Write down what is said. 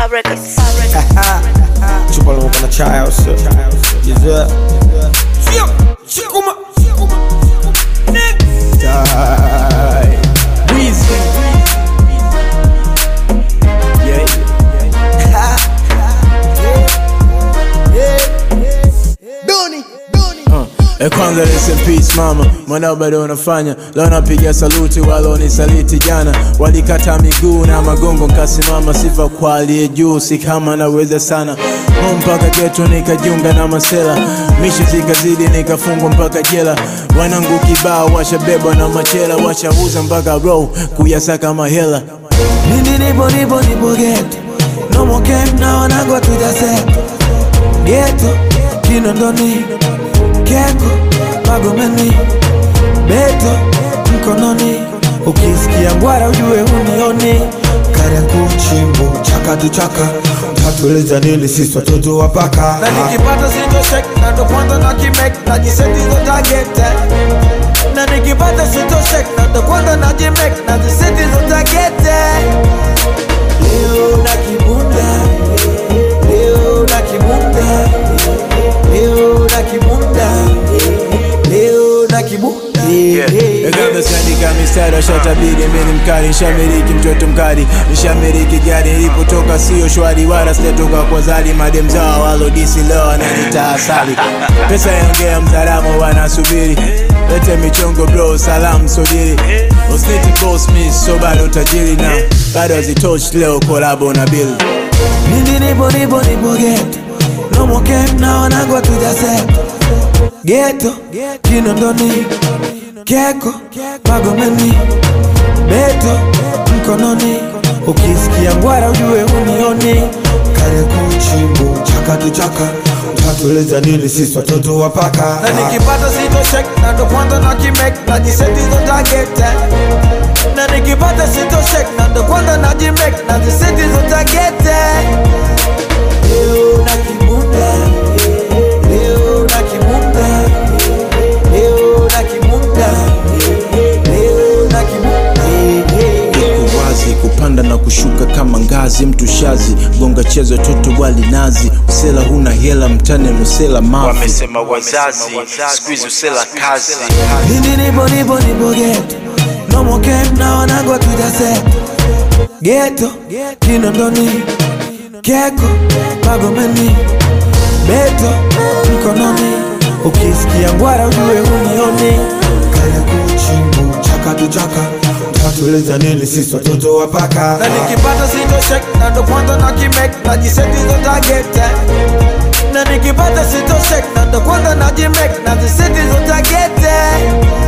Records. Chupa lomo kana chai au sio? Yezea. Sio, chikuma. Die. Weezy. Yeah. Doni. Kwanza rest in peace mama, mwanao bado unafanya. Leo napiga saluti walonisaliti jana. Walikata miguu na magongo nkasimama. Sifa kwa aliye juu, si kama naweza sana. Mpaka geto nikajiunga na masela. Mishi zikazidi nikafungwa mpaka jela. Wanangu kibao washabebwa na machela. Washauza mpaka row kuyasaka mahela. Nipo geto. No more game na wanangu tujaset. Geto, Kinondoni, Keko, Magomeni, Beto, mkononi. Ukisikia ngwara ujue unioni. Kariakoo chimbo, chaka tu chaka. Tatueleza nini sisi watoto wa paka. Na nikipata sito shake, na ndo kwanza na kimake. Najiseti zo target. Na nikipata sito shake, na ndo kwanza na jimake. Najiseti zo target. Leo na kibunda, leo na kibunda, leo na kibunda, leo na kibunda. Kabla siandika mistari washatabiri mimi mkali. Nishamiriki mtoto mkali, nishamiriki gari. Nilipotoka sio shwari wala sitatoka kwa zali. Madem zao walodisi leo wananita asali. Pesa yongea mzaramo wanasubiri. Lete michongo bro, salamu sodiri. Usniti boss miss, so bado tajiri na bado hazitoshi leo kolabo na bill. Nipo geto. No more game na wanangu tujaset. Geto, Kinondoni, Keko, Magomeni, Beto, mkononi. Ukisikia ngwara ujue unioni. Kariakoo chimbo, chaka tu chaka. Tatueleza nini sisi watoto wa paka. Na nikipata sito shake, na ndo kwanza na kimake. Najiseti zo target. Na nikipata sito shake, na ndo kwanza na jimake. Najiseti zo target. Leo na kibunda, leo na kibunda, leo na kibunda, leo na kibunda. Iko wazi kupanda na kushuka kama ngazi. Mtu shazi gonga chezo toto wali nazi. Usela huna hela mtane nusela mafi. Wamesema wazazi, squeeze usela kazi. Nipo geto. No more game na wanangu tujaset. Geto, Kinondoni, Keko, Magomeni, Beto, mkononi. Ukisikia ngwara ujue unioni. Kariakoo chimbo, chaka tu chaka. Tatueleza nini sisi watoto wa paka. Na nikipata sito shake, na ndo kwanza na kimake. Najiseti zo target. Na nikipata sito shake, na ndo kwanza na jimake. Najiseti zo target.